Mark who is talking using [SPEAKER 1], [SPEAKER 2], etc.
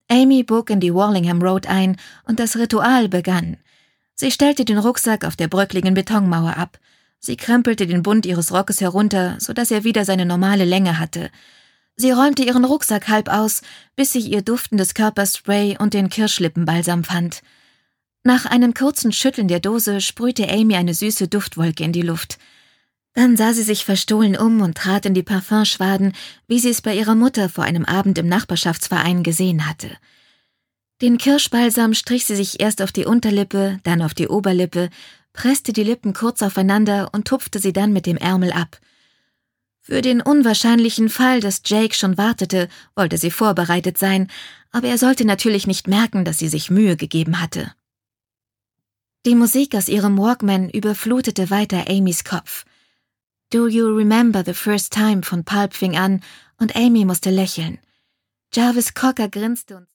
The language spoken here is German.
[SPEAKER 1] Amy bog in die Wallingham Road ein und das Ritual begann. Sie stellte den Rucksack auf der bröckligen Betonmauer ab. Sie krempelte den Bund ihres Rockes herunter, sodass er wieder seine normale Länge hatte. Sie räumte ihren Rucksack halb aus, bis sie ihr duftendes Körperspray und den Kirschlippenbalsam fand. Nach einem kurzen Schütteln der Dose sprühte Amy eine süße Duftwolke in die Luft. Dann sah sie sich verstohlen um und trat in die Parfümschwaden, wie sie es bei ihrer Mutter vor einem Abend im Nachbarschaftsverein gesehen hatte. Den Kirschbalsam strich sie sich erst auf die Unterlippe, dann auf die Oberlippe, presste die Lippen kurz aufeinander und tupfte sie dann mit dem Ärmel ab. Für den unwahrscheinlichen Fall, dass Jake schon wartete, wollte sie vorbereitet sein, aber er sollte natürlich nicht merken, dass sie sich Mühe gegeben hatte. Die Musik aus ihrem Walkman überflutete weiter Amys Kopf. Do You Remember the First Time von Pulp fing an und Amy musste lächeln. Jarvis Cocker grinste und